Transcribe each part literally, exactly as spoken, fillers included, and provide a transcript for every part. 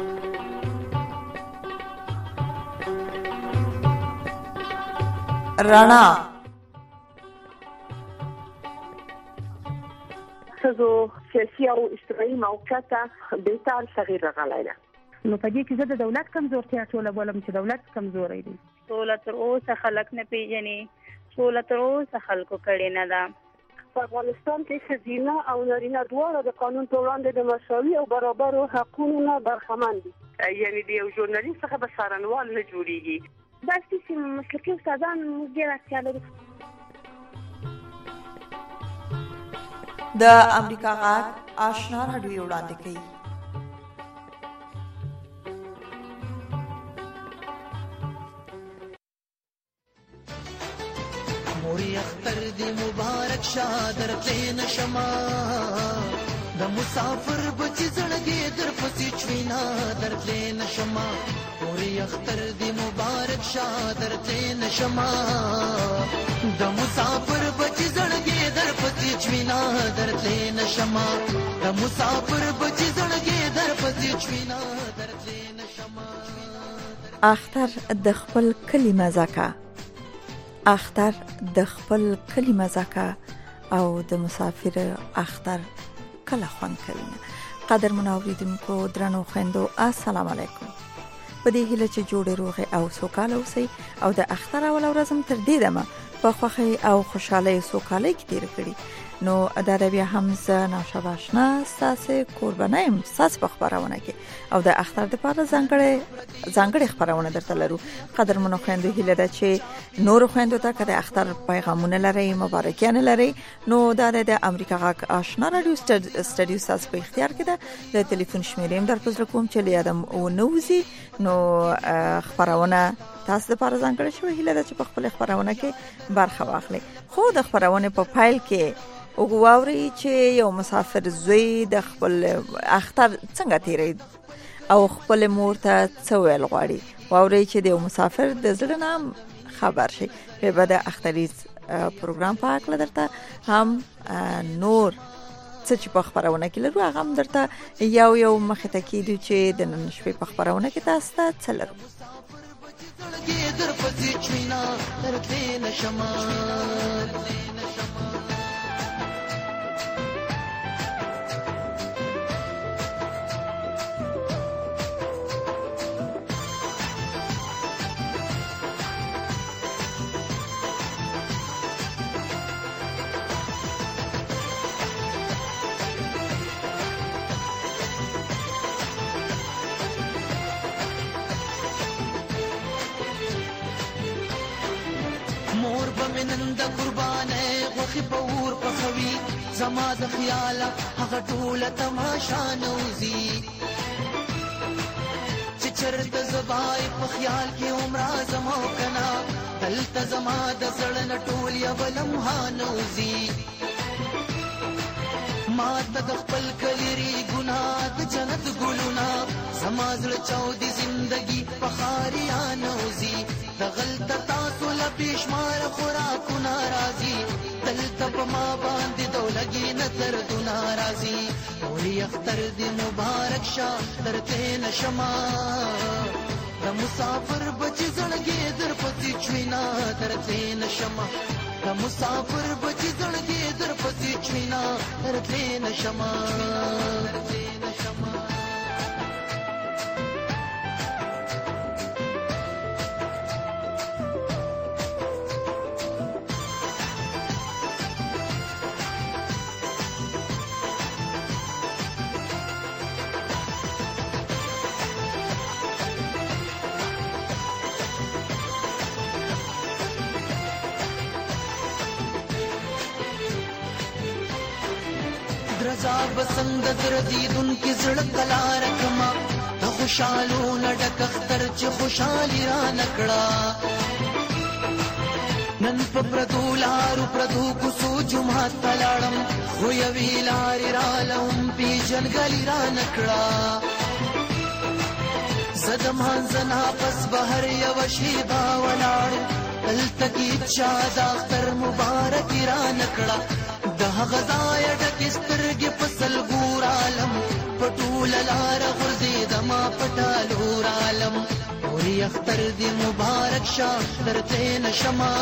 رڼا ښځو سیاسي او اجتماعي موقعیت بهتر تغییر راغلی ده. نو په دې کې زه د دولت کمزورتیا ټوله بولم چې دولت کمزوری دی. سوله تر اوسه خلک نه پیژني، سوله تر اوسه خلکو کړې نه ده. په افغانستان کې ښځینه او نارینه دواړه د قانون په وړاندې د مساوي او برابرو حقونو نه برخمن دي. یعنې د یو ژورنالیست څخه به څارنوال نه جوړېږي. داسې چې مسلکي استادان موږ ډېر اړتیا لرو. د امریکا غږ آشنا راډیو وړاندې کوي. موري اختر دی مبارک شادر تلین شما د مسافر بچی زړګي در پسې چوینا در تلین شما موري اختر دی مبارک شادر تلین شما د مسافر بچی زړګي در پسې چوینا در تلین شما د مسافر بچی زړګي در پسې چوینا در تلین شما. اختر د خپل کلی مزاکا اختر د خپل کلی مزاکا او د مسافر اختر کله خوان کوي. قدر منوریدونکو درنو خويندو السلام علیکم. په دې هیله چې جوړې روغې او سوکاله اوسئ او د اختر اول ورځم تر دې دمه په خوښۍ او خوشحالۍ سوکالۍ کې تیر کړي. نو دا بیا هم زه ناشاب آشنا ستاسې قربانیم ستاسې په خپرونه کې او د اختر دپاره ځانګړې ځانګړې خپرونه درته لرو. قدرمنو خویندو هیله ده چې نورو خویندو ته که د اختر پیغامونه لرئ مبارکیانې لرئ نو دا د امریکا غږ آشنا راډیو سټډیو ستاسې په اختیار کې ده. د تلیفون شمیرې هم در په زړه کوم چې له یادم ونه وځي. نو خپرونه تاسو دپاره ځانګړې شوې هیله ده چې په خپلې خپرونه کې برخه واخلئ. خو د خپرونې په پیل کې وګورئ چې یو مسافر زوی د خپل اختر څنګه تیرید او خپل مور ته څه ویل غواړي. واورئ چې د یو مسافر د زړه نام خبر شي. به د اختریز پروګرام په اړه درته هم نور څه چې په خبرونه کې لرو هغه هم درته یو یو مخې ته کیدو چې د نن شپې په خبرونه کې تاسو ته څه لرو. مور بمنند قربانه غوخي پور پخوي زما د خیال هغه ټوله تماشا نوزي چې چرته زبای په خیال کې عمره زما کنا دلته زما د زړه نټول یا بلمها نوزي ما ته خپل کلیری ګناه د جنت ګلونا زما زړه چاودي زندگی په خاریا نوزي د غلط تاسو له بشمار خوراکو ناراضي دلته په ما باندې دولګي نظر د ناراضي اوري اختر دی مبارک شه درته نشما د مسافر بچی زړګي در پسې چوينا درته نشما د مسافر بچی زړګي در پسې چوينا درته نشما درته نشما. درزا بسند در دیدن کی زړه کلا رکما ته خوشالو نډک اختر چې خوشالي را نکړه نن په پردو لارو پردو کو سو جمعه تلاړم خو یوی لارې را لوم پی جنګلی را نکړه زدم هنزنا پس بهر یو شی با ولاړ دلته کی چا د اختر مبارک را نکړه د غزای ډک سترګې پسل ګور عالم پټول لار غرزي دما پټ اختر دی مبارک شاه درته نشما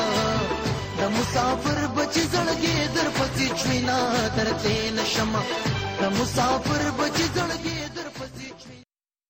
د مسافر بچی زړګي در پسې چوينا درته نشما د مسافر بچی زړګي در پسې چوينا.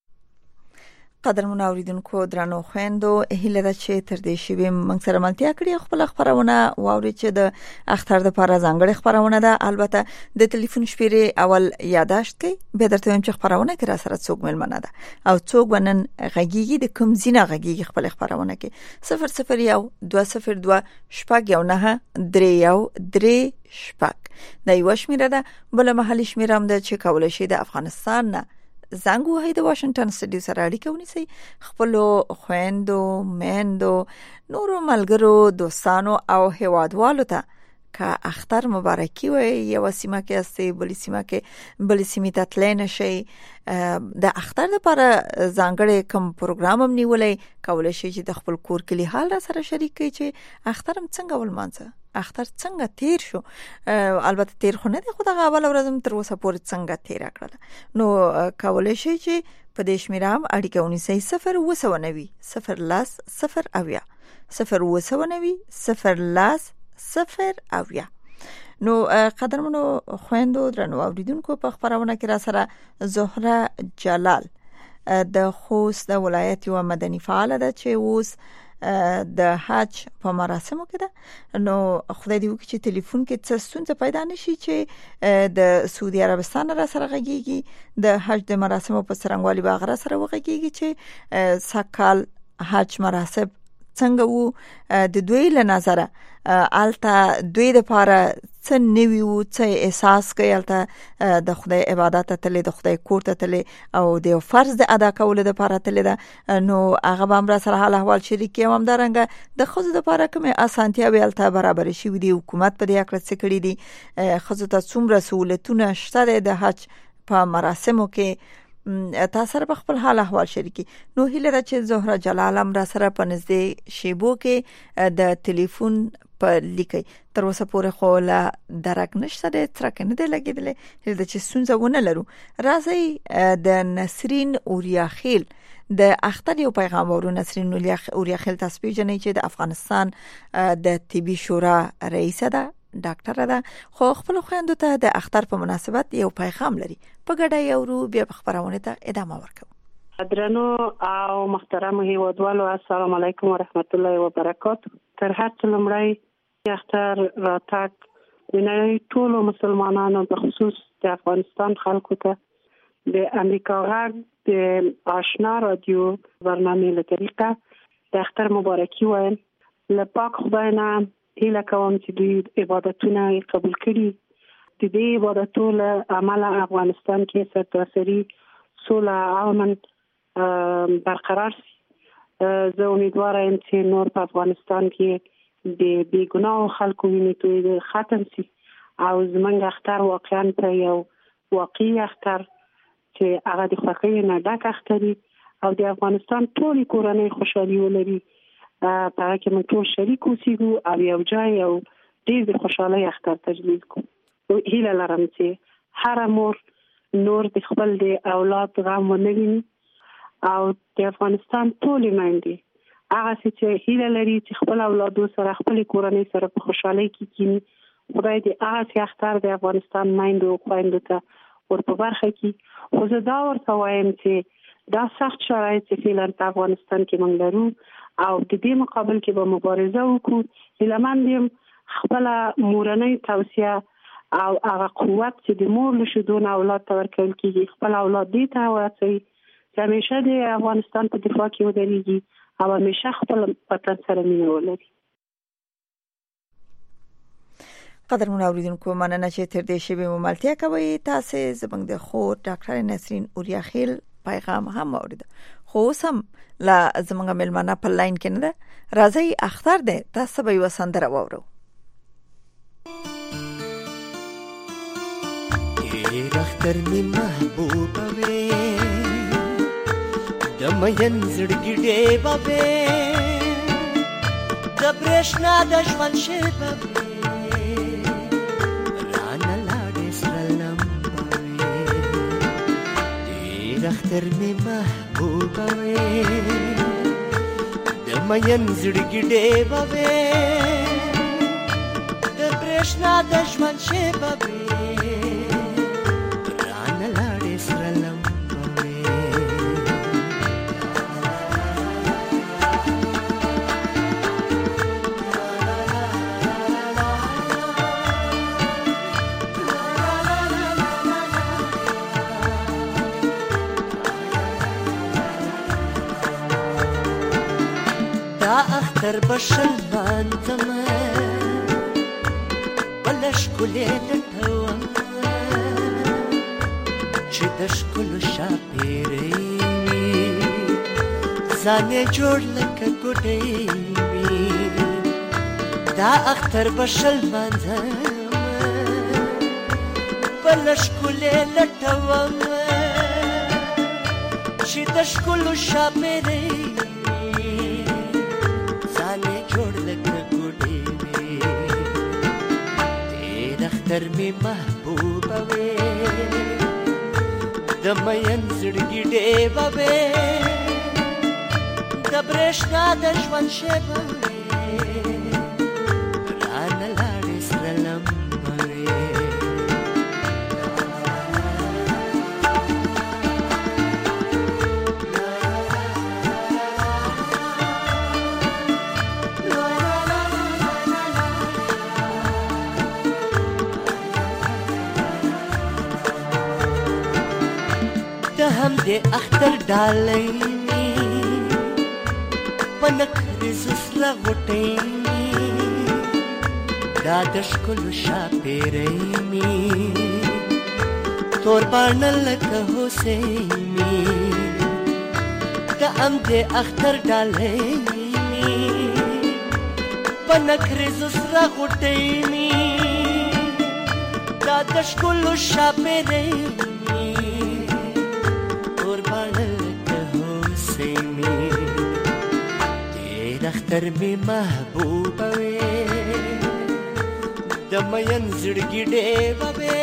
قدرمن اوریدونکو درنو خويندو هیله ده چې تر دې شی به موږ سره ملتیا کړی خپل خبرونه واوري چې د اختر د لپاره ځانګړي خبرونه ده. البته د ټلیفون شمیرې اول یاداشت کړئ به درته وایم چې خبرونه کې را سره څوک ملمنه ده او څوک ونن غږیږي د کوم زینه غږیږي خپل خبرونه کې صفر صفر یو دوه صفر دوه شپږ یو نه درې یو درې شپږ د یو شمیره ده. بل محلي شمیره هم ده چې کولای شي د افغانستان نه زنګ وهي د واشنگټن سټډیو سره اړیکه ونیسي خپل خويندو میندو نورو ملګرو دوستانو او هیوادوالو ته که اختر مبارکي وي یو سیمه کې استي بل سیمه کې بل سیمه ته تلنه شي د اختر لپاره ځانګړي کوم پروګرام هم نیولای کولای شي چې د خپل کور کلی حال را سره شریک کړي چې اختر څنګه ولمانځه اختر څنګه تیر شو. البته تیر خو نه دی خو دغه اول ورځ تر اوسه پورې څنګه تیر کړل نو کولای شي چې په دې شمیره هم اړیکه ونیسي صفر وسو نوي صفر لاس صفر اویا صفر وسو نوي صفر لاس صفر اویا. نو قدرمنو خويندو درنو اوریدونکو په خبرونه کې را سره زهره جلال د خوست د ولایت یو مدني فعال ده چې اوس د حج په مراسمو کې ده. نو خدای دې وکړي چې ټلیفون کې څه ستونزه پیدا نشي چې د سعودي عربستان را سره غږیږي د حج د مراسمو په څرنګوالي باغ را سره وغږیږي چې سکهال حج مراسم څنګه وو د دوی له نظره الته دوی د لپاره څه نیوي وو څه احساس کوي الته د خدای عبادت ته د خدای کور ته تل او د فرض د ادا کولو د لپاره تل ده. نو هغه به هم سره حال احوال شریک هم درنګ د خزو د لپاره کومه اسانتیا به الته برابر شي دی حکومت په دې اکرت څه کړی دي خزو ته څومره سہولتونه شته د حج په مراسمو کې تاسو په خپل حال احوال شریکي. نو هیله ده چې زهره جلال هم را سره په نږدې شیبو کې د ټلیفون په لیکي تر اوسه پورې خو لا درک نشته د ترک نه دی لګیدل هیله ده چې سونځه ونه لرو. راځي د نسرین اوریاخیل د اختر یو پیغام ورو. نسرین اوریاخیل تاسو پیژنئ چې د افغانستان د طبي شورا رئیسه ده ډاکټر ده خو خپل خويندو ته د اختر په مناسبت یو پیغام لري په ګډه یو رو بیا خبرونه ته ادامه ورکوي. درنو او محترم هیوادوالو السلام علیکم و رحمت الله و برکاته. تر هر څه لومړی اختر راتګ د ټولو مسلمانانو په خصوص د افغانستان خلکو ته د امریکا غږ د آشنا رادیو برنامه له طریقه د اختر مبارکي وایم. له پاک خدای نه هیله کوم چې دوی عبادتونه قبول کړي د دې عبادتو له عمله افغانستان کې سرتاسري سوله او امن برقرار شي. زه امیدواره یم چې نور په افغانستان کې د بیګناه خلکو وینې توی ختم شي او زمونږ اختر واقعا په یو واقعي اختر چې هغه د خوښۍ نه ډک اختر او د افغانستان ټولې کورنۍ خوشحالي ولري په هغه کې موږ ټول شریک اوسېږو او یو ځای یو ډېر د خوشحالۍ اختر تجلیل کوو. هیله لرم چې هر مور نور د خپل د اولاد غم ونه ویني او د افغانستان ټولې میندې هغه چې هیله لري چې خپل اولادو سره خپل کورنۍ سره په خوشحالۍ کې کینی. خدای دې هغه اختر د افغانستان میندو خویندو ته ور په برخه کې. خو زه دا ورته وایم چې دا سخت شرایط چې فعلا په افغانستان کې موږ لرو او د دې مقابل کې به مبارزه وکړو. هیلهمند یم خپل مورنۍ توصیه او هغه قوت چې د مور له شیدو نه اولاد ته ورکول کېږي خپل اولاد دې ته وهڅوي چې همیشه د افغانستان په دفاع کې ودرېږي او همیشه خپل وطن سره مینه ولري. قدرمن اوریدونکو مننه چې تر دې شی به ملتیا کوي. تاسو زموږ د خور ډاکټر نسرین اوریاخیل پیغام هم اورید خو سم لا زموږ ملمنه په لاین کې نه ده. راځي اختر ده تاسو به وسندره وورو. ډېر اختر می محبوبه وې د مین زړګي ډېبه وې د برېښنا د ژوند شېبه وې رانه لاړې سره لمبه وې ډېر اختر اختر می محبوبه وې د مین زړګي ډېوه وې د برېښنا د ژوند شېبه وې رانه لاړې سره لمبه وې اختر بشل باندم بلش کلی لټوم چې د ښکلو شاپېرې ځان یې جوړ لکه ګوډۍ وي دا اختر بشل باندم بلش کلی لټوم چې د ښکلو شاپېرې اختر می محبوبه وې د مین زړګي ډېوه وې د برېښنا د ژوند شېبه وې رانه لاړې سره لمبه وې هم د اختر ډالۍ پنک رزس لغټې دا د ښکلو شاپېرې مې تور باڼه لکه هوسۍ مې د هم د اختر ډالۍ پنک رزس لغټې مې دا د ښکلو شاپېرې اختر می محبوبه وې د مین زړګي ډېوه وې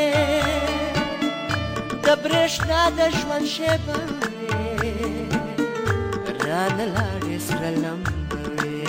د برېښنا د ژوند شېبه وې رانه لاړې سره لمبه وې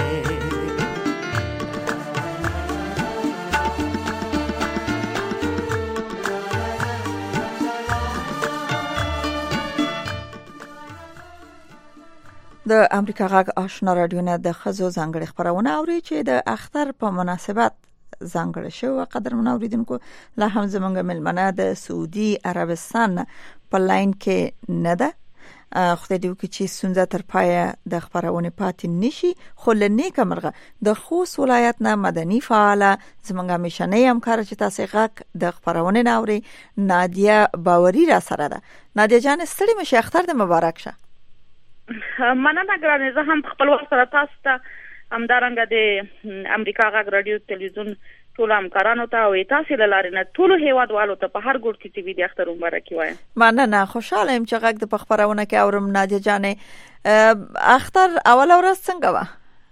د امریکا غږ آشنا رادیو نه د خزو ځانګړي خبرونه اوري چې د اختر په مناسبت ځانګړي شو. قدرمن اوریدونکو لا هم زمونږ ملمنه د سعودي عربستان په لاین کې نه ده. خدای دې وکړي چې سونځه تر پایه د خبرونه پاتې نشي. خو لنیکه مرغه د خوست ولایت نه مدني فعاله زمونږ مشنې همکار چې تاسو غږ د خبرونه ناوري نادیه باوري را سره ده. نادیه جان ستړي مشه اختر د مبارک شه. مننه ګرانه زه هم خپل وخت سره تاسو ته همدارنګه د امریکا غږ رادیو تلویزیون ټول همکارانو ته او تاسو له لارې نه ټول هیوادوالو ته په هر ګوټ کې چې وي د اختر مبارکي وایم. مننه خوشاله يم چې غږ د خبرونه کې اورم. نادیه جانې اختر اول ورځ څنګه و؟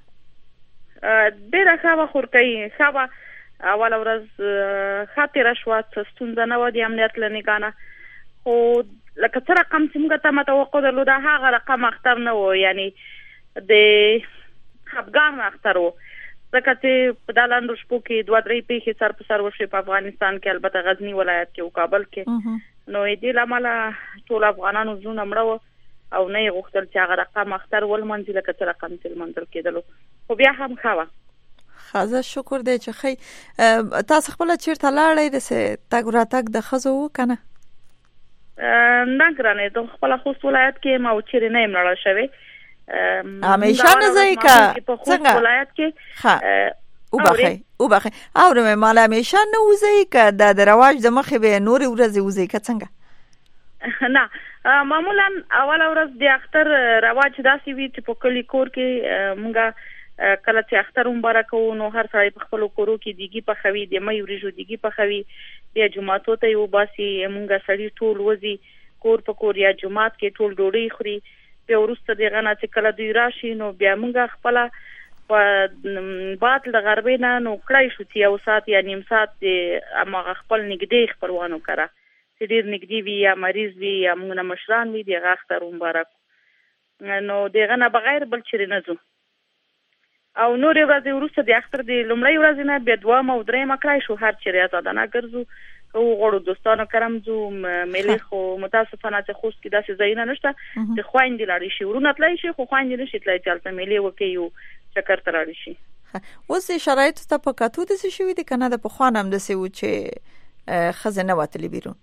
ډیره ښه و خورکۍ ښه و اول ورځ خاطر شو ستونزه نه و د امنیت لنګانه خو لکه څه رقم چې موږ ته متوقع درلود هغه رقم اختر نه و یعنی د خفګان اختر و ځکه چې په دالاندو شپو کې دوه درې پیښې سر په سر وشوې په افغانستان کې البته غزنی ولایت کې او کابل کې نو دې لامل ټول افغانانو زونه مړه و او نه یې غوښتل چې هغه رقم اختر ولمنځي لکه څه رقم چې لمنځل کېدلو خو بیا هم ښه وه. خازه شکر دی چې خی تاسو خپل چیرته لاړئ د تګ راتګ د ښځو وکنه؟ نه ګرانه د خپل خوست ولایت کې ما چیرې نه یم لاړه شوې همیشه نه ځای کا څنګه ولایت کې ها او بخې او بخې اورم مال همیشه نه وځي کا د رواج د مخې به نور ورځي وځي کا څنګه؟ نه معمولا اول ورځ د اختر رواج داسې وي چې په کلی کور کې مونږه کله چې اختر مبارک وو نو هر سړی په خپل کورو کې دیګي پخوي د مې وريجو دیګي پخوي بیا جمعاتو ته یو باسي مونږه سړی ټول وځي کور په کور یا جمعات کې ټول ډوډۍ خوري بیا ورسته دغه نه چې کله دوی راشي نو بیا مونږه خپل په بعد د غربې نه نو کړای شو چې یو ساعت یا نیم ساعت د امغه خپل نګدې خپلوانو کرا چې ډیر نږدې وي یا مریض وي یا موږ نه مشران وي دغه اختر مبارک. نو دغه نه بغیر بل چیرې نه ځو. او نور ورځې وروسته د اختر د لومړۍ ورځې نه بیا دوه او درېیمه کړای شو هر چیرې آزادانه ګرځو او غواړو دوستانو کرم ځو مېلې خو متاسفانه چې خوست کې داسې ځایونه نشته چې خویندې لاړې شي ورونه تللی شي خو خویندې نشي تللی چې هلته مېلې وکړي او چکر ته لاړې شي. اوس شرایطو ته په کتو داسې شوي دي که نه د پخوا نه همداسې و چې ښځې نه وتلې بیرون؟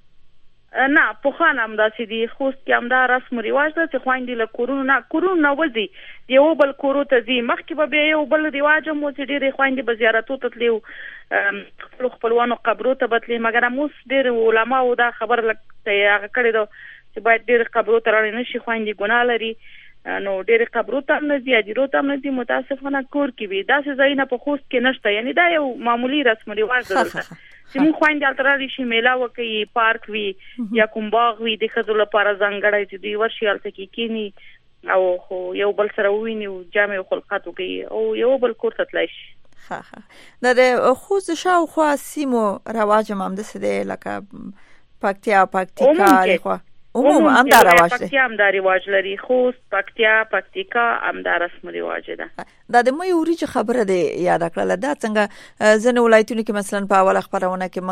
نه پخوا نه همداسې دي. خوست کې همدا رسم و رواج ده چې خویندې له کورونو نه کورونو نه وځي یو بل کورو ته ځي. مخکې به بیا یو بل رواج هم و چې ډېرې خویندې به زیارتو ته تلې و خپلو خپلوانو قبرو ته به تلې، مګر هم اوس ډېر علماو دا خبره لکه هغه کړې ده چې باید ډېرې قبرو ته لاړې نه شي، خویندې ګناه لري. نو ډېرې قبرو ته هم نه ځي، اجرو ته هم نه ځي، متاسفانه کور کې وي. داسې ځایونه په خوست کې نشته، یعنی دا یو معمولي رسم و رواج ده دلته چې موږ خویندې هلته راشي شي میله وکړي، پارک وي یا کوم باغ وي د ښځو لپاره ځانګړی چې دوی ورشي هلته کې کښېني او خو یو بل سره وویني او جامې او خلقات وکړي او یو بل کور ته تللی شي. ښه ښه د خوست شاوخوا سیمو رواج هم همداسې دی لکه پکتیا پکتیکا خوا عموما هم دا رواج دی؟ پکتیا هم دا رواج لري، خوست پکتیا پکتیکا هم دا رسم رواج ده. دا د مې وریجې خبره دی یاد کړله. دا څنګه ځینې ولایتونو کې مثلا په اوله خپرونه کې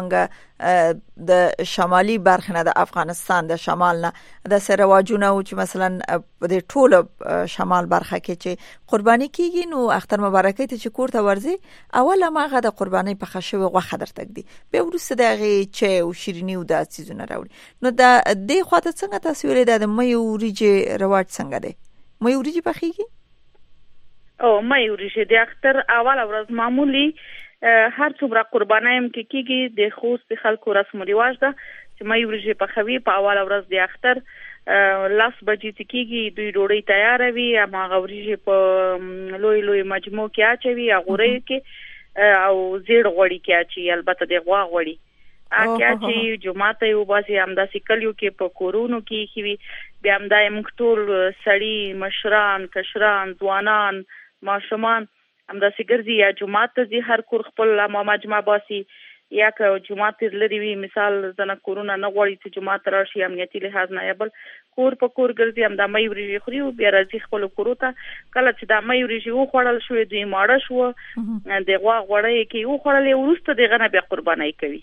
موږ د شمالي برخې نه د افغانستان د شمال نه داسې رواجونه و چې مثلا د ټوله شمال برخه کې چې قرباني کیږي نو اختر مبارکۍ ته چې کور ته ورځي اول هم هغه د قربانۍ پخه شوې غوښه درته ږدي، بیا وروسته د هغې چای او شیریني او دا څیزونه راوړي. نو دا دې خوا ته څنګه تاسو ویلې دا د مې وریجې رواج څنګه دی؟ مې وریجې پخیږي؟ او مې وریجې د اختر اول ورځ معمولی هر څومره قربانۍ هم کې کېږي د خوست د خلکو رسم و رواج ده چې مې وریجې پخوي په اول ورځ د اختر لاس بجې ته کېږي، دوی ډوډۍ تیاروي، هماغه وریجې په لوی لوی مجموع کې اچوي، غوړیو کې او زیړ غوړي کې اچوي، البته د غوا غوړي اکه چې جمعه ته یو باسي همداسې کلیو کې په کورونو کې خوي. بیا همدا موږ ټول سړي مشران کشران ځوانان ماشومان همداسې ګرځي یا جمعه ته ځي، هر کور خپل مجمع باسي یا که جمعه ته لري وي مثال ځنه کورونه نه غواړي چې جمعه ته راشي امنیتي لحاظ نه، یا بل کور په کور ګرځي همدا مې وریجې خوري او بیا راځي خپلو کورو ته. کله چې دا مې وریجې وخوړل شوې دوی ماړه شوه د غوا غوړی یې کې وخوړلې وروسته د هغه نه بیا قربانۍ کوي.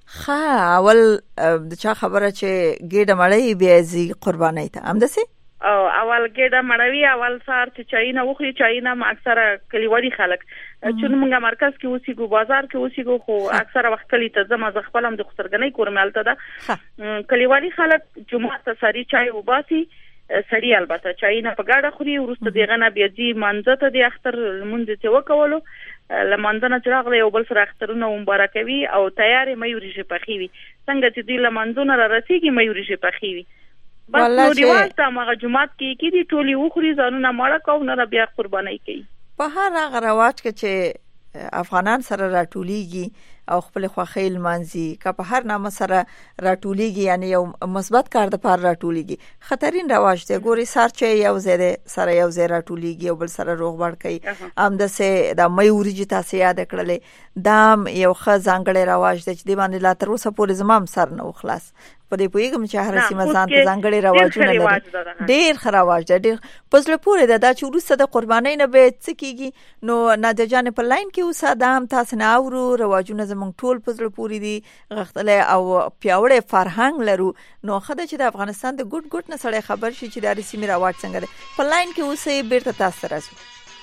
ښه اول د چا خبره چې ګېډه مړی بیا ځي قربانۍ ته همداسې؟ او اول ګډه مړوي، اول سهار چې چایونه وخوري، چایونه هم اکثره کلیوالي خلک چون موږ مرکز کې اوسېږو بازار کې اوسېږو خو اکثره وخت کلي ته ځم، زه خپل هم د خسرګنۍ کورم هلته ده. کلیوالي خلک جمعه ته سړي چای وباسي، سړي البته چایونه په ګډه خوري، وروسته د هغه نه بیا ځي مانځه ته د اختر لمونځ یې وکولو، له مانځه نه چې راغله یو بل سره اخترونه مبارکوي او تیارې مې وریجې پخې وي. څنګه چې دوی له مانځو نه را رسېږي مې وریجې پخې وي. بس نو رواج ته هغه جمعات کې کې دي ټولې وخوري ځانونه ماړه کوو نه بیا قربانۍ کوي. په هر هغه رواج کې چې افغانان سره راټولیږي او خپل خوښۍ لمانځي که په هر نامه سره راټولیږي یعنی یو مثبت کار د پاره راټولیږي، خطرین رواج دی. ګوري سار چې یو ځای سره یو ځای راټولیږي او بل سره روغبړ کوي، همداسې د مې وریجې تاسو یاد کړلې دا یو ښه ځانګړی رواج دی چې د باندې لا تر اوسه پورې زما هم سر نه خلاص. په دې پوهیږم چې هر سیمه ځان ته ځانګړي رواجونه لري، ډېر ښه رواج دی، ډېر په زړه پورې ده. دا چې وروسته د قربانۍ نه به څه کېږي نو نادیه جانې په لاین کې اوسه، دا هم تاسو نه اورو، رواجونه زموږ ټول په زړه پورې دي، غښتلی او پیاوړی فرهنګ لرو. نو ښه ده چې د افغانستان د ګوټ ګوټ نه سړی خبر شي چې د هرې سیمې رواج څنګه دی. په لاین کې اوسئ، بیرته تاسو ته راځو.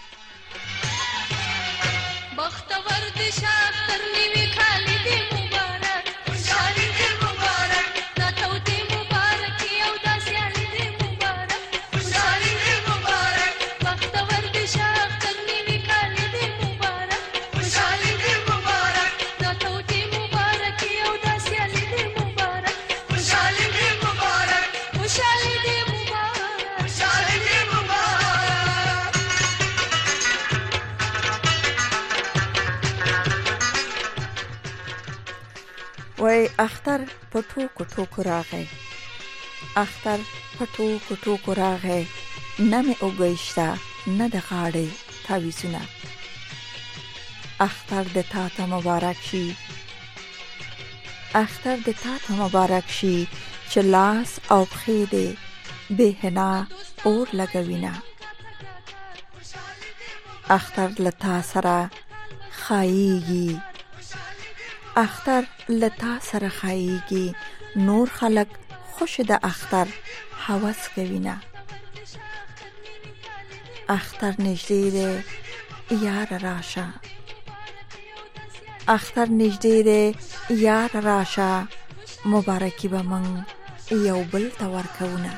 وای اختر په ټوکو ټوکو راغی، اختر په ټوکو ټوکو راغی، نه مې اوږه نه د غاړې تاویزونه، اختر د تا ته مبارک شي، اختر د تا ته مبارک شي چې لاس او پښې دې بې حنا اور لګوینه. اختر لتا سره خایيږي، اختر لتا سره خایيږي، نور خلق خوش د اختر هوس کوینه. اختر نږدې دی یار راشه، اختر نږدې دی یار راشه، مبارکی به من یو بل ته ورکوونه.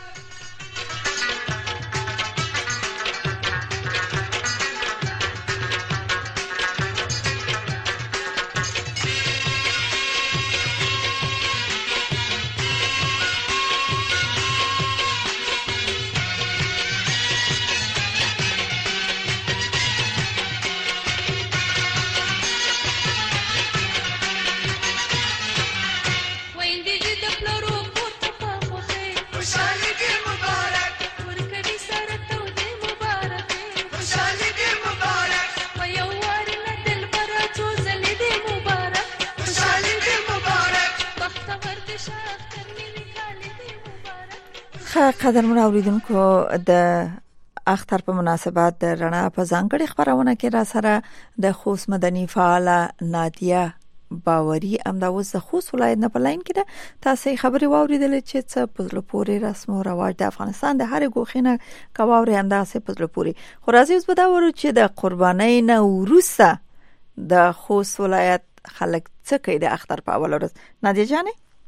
قدرمن اوریدونکو، د اختر په مناسبت د رڼا په ځانګړي خبرونه کې را سره د خوست مدني فعاله نادیه باوري امدا اوس د خوست ولایت نه په لاین کې ده. تاسو خبري واوریدل چې څه په پورې رسم او رواج د افغانستان د هر ګوخینه کواوري انداسه په پورې خو راځي اوس به دا ورو چې د قربانۍ نه وروسته د خوست ولایت خلک څه کوي د اختر په اول ورځ. نادیه جانې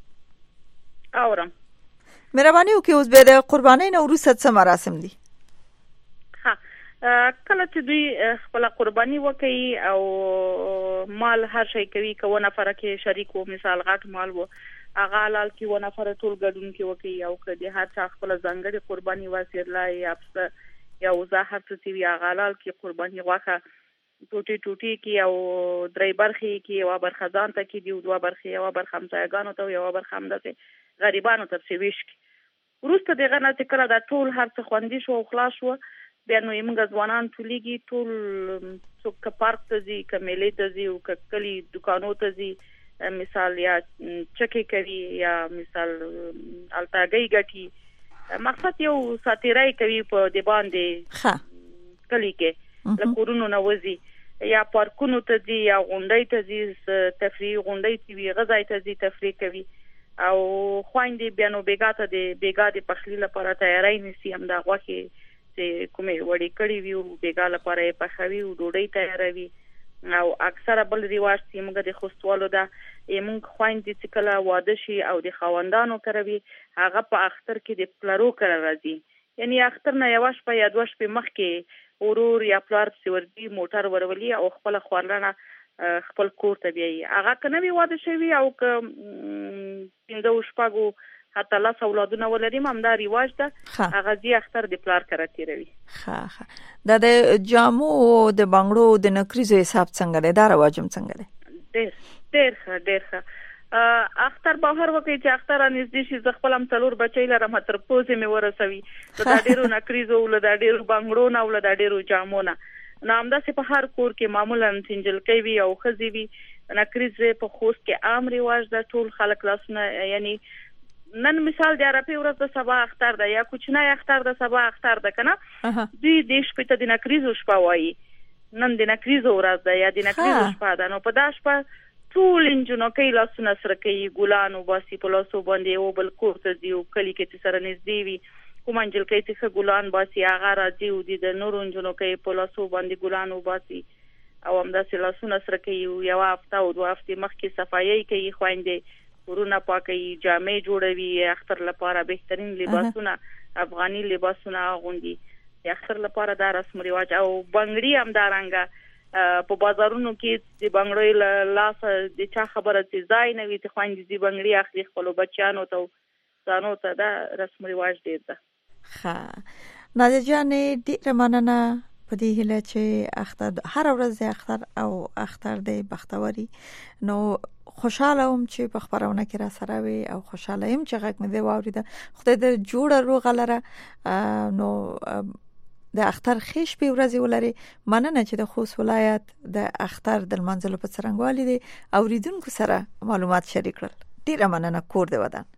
اورم مهرباني وکړئ، اوس به د قربانۍ نه وروسته څه مراسم دي؟ ها کله چې دوی خپل قرباني وکړي او مال هر شي کوي، کوو نفر کې شریک وو، مثال غټ مال وو هغه لال کې و نفر ټول ګډون کې وکړي او کدي هر څا خپل ځانګړي قرباني واسیرلای افسه یا وضاحت سی هغه لال کې قرباني واخه ټوټي ټوټي کې او درې برخې کې او برخدان ته کې دی او دوه برخې او برخه همځایګانو ته یو برخه همدته غریبانو ته سويش ورسته دغه نه کړه دا ټول هر څه خوندې شو او خلاص شو. بیا نو موږ ځوانان ټولېږي، ټول څوک پارک ته ځي، کمیلې ته ځي او کلی دکانو ته ځي، مثال یا چکی کوي یا مثال التاګي ګټي، مقصد یو ساتیرای کوي په دی باندې ښه کلی کې له کورونو نه وځي یا پارکونو ته ځي یا غونډۍ ته ځي، تفریح غونډۍ ته وي، غځای ته ځي، تفریح کوي او خويندې بیا نو بیګاته دی بیګا د پخلی لپاره تیاری نسی هم دا غوخي چې کومه وړي کړی وي او بیګا لپاره یې پخوي او ډوډۍ تیاروي. او اکثره بل ریواج چې موږ د خوستوالو دا موږ خويندې چې کله واده شي او د خاوندانو کروي هغه په اختر کې د پلارو کړه راځي، یعنی اختر نه یو شپه یا دوه شپې مخکې ورور یا پلار سیوردي موټر ورولي او خپل خورلنه خپل کور ته بیاي. هغه کنه وی واده شوی او ک پنځه شپږو حتی لاس اولادونه ولري هم دا ریواج ده، هغه زی اختر د پلار کرا تیروي. ها ها دا د جامو او د بنگړو د نکریزو حساب څنګه دی؟ دا رواجم څنګه دی؟ ډېر ډېر ښه ډېر ښه. اختر بهر وکي چې اختر نږدې شي ز خپل هم څلور بچی لرم تر پوزې مې ورسوي دا ډېرو نکریزو ول دا ډېرو بنگړو نه ول دا ډېرو جامو نه نامدا سه په هر کور کې معمولا سنجل کوي او خزي وي نکریز په خوست کې عام ریواج ده. ټول خلک لاسونه یعنی نن مثال د عربي ورځ د سبا اختر ده یا کوچنی اختر د سبا اختر ده کنه دوی د شپې ته د نکریزو شپه وایي، نن د نکریزو ورځ ده یا د نکریزو شپه ده. نو په دا شپه ټول انجنو کې لاسونه سره کوي، ګلانو باسي په لاسو باندې او بل کور ته دی او کلی کې سره نږدې وي کوم انجل کې چې ګلان باسي هغه راځي او د نور انجنو کې په لاسو باندې ګلانو باسي او هم د لاسونه سره کوي یو هفته او دوه هفته مخکې صفایي کوي، خويندې ورونه پاکي، جامې جوړوي، اختر لپاره بهترین لباسونه افغاني لباسونه غوندي د اختر لپاره دا رسم رواج. او بنگړي هم دا رنګه په بازارونو کې د بنگړي لاس د چا خبره چې ځای نه وي ته خويندې د بنگړي اخلي خپل بچیانو ته ځانو ته دا رسم رواج دی. ها نادیه جانې ډېر مننه په دې هله چې اختر هر ورځ د اختر او اختر د بختوري. نو خوشاله وم چې په خبرونه کې را سره وي او خوشاله يم چې غږ مې دی واوریده. خدای دې جوړ روغ لره. نو د اختر ښې شپې ورځې ولري. مننه چې د خوست ولایت د اختر د لمانځلو په څرنګوالي دي اوریدونکو سره معلومات شریک کړل. ډیره مننه. کور دی ودان.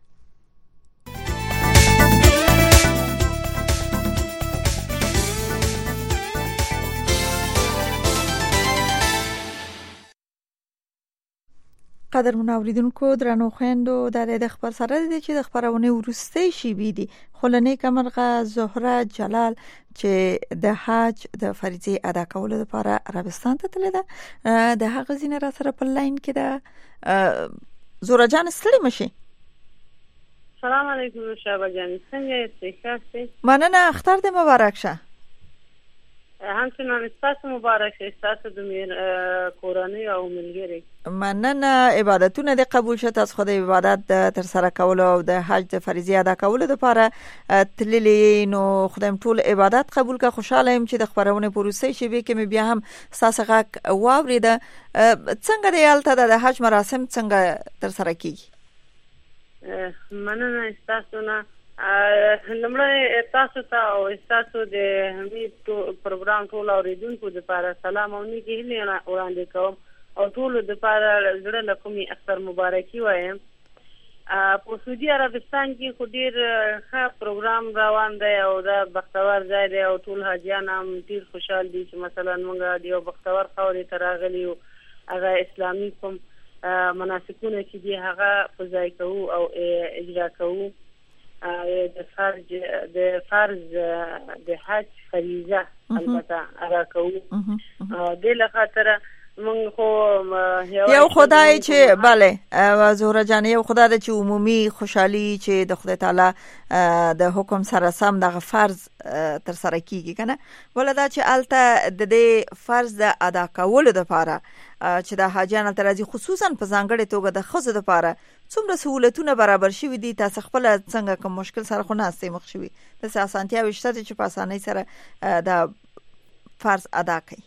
قدر منوریدونکو درنو خويندو د دې خبر سره دي چې د خبرونه ورسته شي بي دي خلنې کمرغه زهره جلال چې د حج د فریضه ادا کولو لپاره عربستان ته تللی ده. د هغه زینه را سره په لاین کې ده. زهره جان ستړي مشي. سلام علیکم شابه جان، څنګه یې؟ ښه. مننه. اختر دې مبارک شه. همچنان ستاسو مبارک شه، ستاسو د میر کورنۍ او ملګری. مننه. عبادتونه دې قبول شه. تاسو خو د عبادت تر سره کول او د حج د فریضه ادا کول لپاره تللی نو خدایم ټول عبادت قبول کا. خوشاله يم چې د خبرونه پروسې شي به کې مې بیا هم تاسو غاک واورید. څنګه دی حالت د حج مراسم څنګه تر سره کیږي؟ مننه تاسو نه. لمړی تاسو ته او تاسو د همي پروګرام ټول اوریدونکو لپاره سلام او نیکی هیله وړاندې کوم او ټول لپاره زړه له کومي اختر مبارکي وایم. په سعودي عربستان کې خو ډیر ښه پروګرام روان دی او دا بختور ځای دی او ټول حاجیان هم ډیر خوشحال دي چې مثلا موږ د یو بختور خاورې ته راغلي او هغه اسلامي کوم مناسکونه چې دي هغه په ځای کوو او اجرا کوو. د فرض د فرض د حج فریضه البته ادا کوو. د لخاطر من خو یو خدای چې bale زهره جان یو خدای چې عمومي خوشحالي چې د خدای تعالی د حکم سره سم د فرض تر سره کیږي کنه. ولدا چې الته د دې فرض د ادا کولو لپاره چې د حاجیانو ترازی خصوصا په ځانګړې توګه د خزو لپاره څومره سہولتونه برابر شوي دي؟ تاسو خپل څنګه کوم مشکل سره خو نه استې مخ شوي؟ د اسانتیا وشته چې په اسانۍ سره د فرض ادا کوي.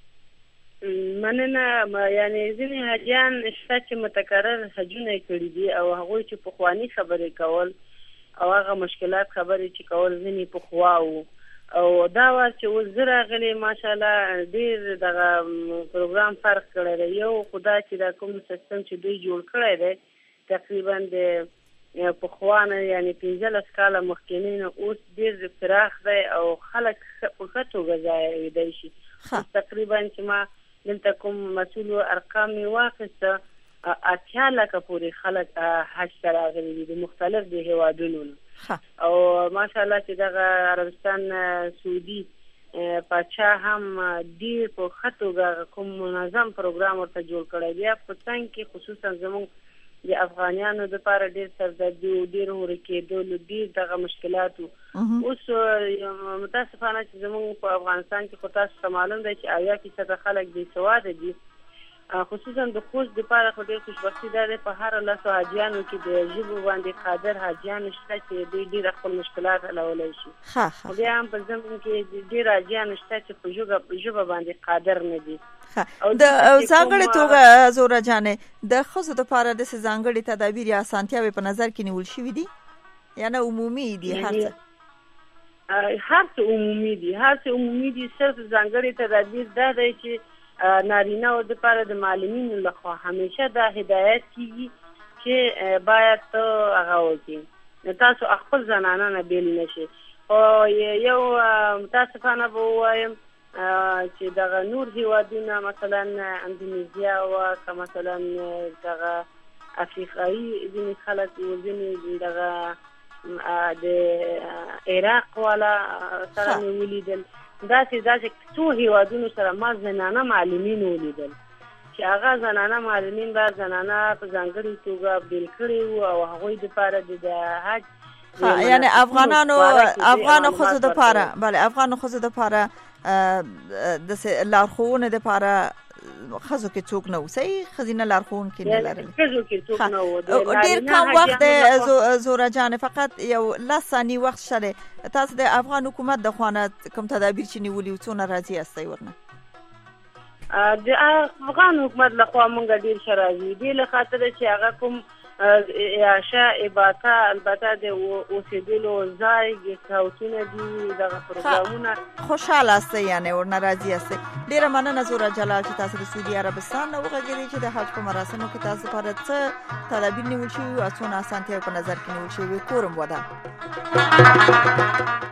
مننه. یعنی ځینې حاجیان شته چې متکرر حجونه کړي دي او هغه چې په خواني خبرې کول او هغه مشکلات خبرې چې کول ځینې په خواو او دا وا چې وزره غلي ماشاءالله ډیر دغه پروګرام فرق کړی دی. یو خدای چې دا کوم سیستم چې دوی جوړ کړی دی تقریبا د په خوانه یعنی پنځلس کاله مخکینه اوس ډیر فراخ دی او خلک په خطو غځای دی شي. تقریبا چې ما دلته کوم مسؤل ارقام واخیسته اتیا لکه پورې خلک حج ته راغلي دي مختلف دي هیوادونو او ماشاءالله چې دغه عربستان سعودي پاچا هم ډیر په خطو کوم منظم پروګرام ورته جوړ کړی دی. په څنګه کې خصوصا زموږ د افغانانو د لپاره ډیر سردردي ډیر ورکېدل ډیر دغه مشکلاتو. اوس متاسفانه چې زموږ په افغانستان کې خو تاسو معلوم دی چې اویا فیصد خلک بې سواده دي خصوصا د خوست د لپاره خو ډیر خوشبختي ده په هر لاسو حاجیانو کې د ژبو باندې قادر حاجیان شته چې دوی ډیر خپل مشکلات حلولای شي. ها ها بیا هم په زمون کې ډیر حاجیان شته چې په ژبه ژبه باندې قادر نه دي. د ځانګړي توګه زهره جان د خصوص د لپاره د ځانګړي تدابیر یا اسانتیاوي په نظر کې نیول شوې دي یا نه عمومي دي؟ هر څه هر څه عمومي دي هر څه عمومي دي صرف ځانګړي تدابیر دا دی چې نارینه او د لپاره د معلمینو لخوا همیشه دا هدایت کیږي چې باید هغه وکړي تاسو خپل زنانه نه بیل نشي. او یو متاسفانه به وایم چې دغه نور هیوادونه مثلا اندونیزیا او مثلا دغه افریقایي ځینې خلک ځینې دغه د عراق والا سره ولیدل داسې داسې څو هیوادونو سره ما زنانه معلمین ولیدل چې هغه زنانه معلمین به زنانه په ځانګړي توګه بیل کړي او هغوی د لپاره د حج یعنی افغانانو افغان خو د لپاره bale افغان خو د لپاره د لارښوونه د لپاره خزو کې څوک نه وسی خزینه لارښوون کې نه لري خزو کې څوک نه و ډیر کم وخت زهره جان فقط یو لس ثانیې وخت شته. تاسو د افغان حکومت د خوانه کوم تدابیر چې نیولي څونه راځي استي ورنه؟ د افغان حکومت له خوا مونږ ډیر شرایط دي له خاطر چې هغه کوم عاشه اباته البته د اوسېدلو ځای ګیسټ هاوسونه دي دغه پروګرامونه. خوشاله است یعنی ورنه راضي است. ډیره مننه زوره جلال چې تاسو د سعودي عربستان نه وغږیدئ چې د حج په مراسمو کې تاسو لپاره څه تدابیر نیول شوي او څونه اسانتیاوې په نظر کې نیول شوي. کورم وده.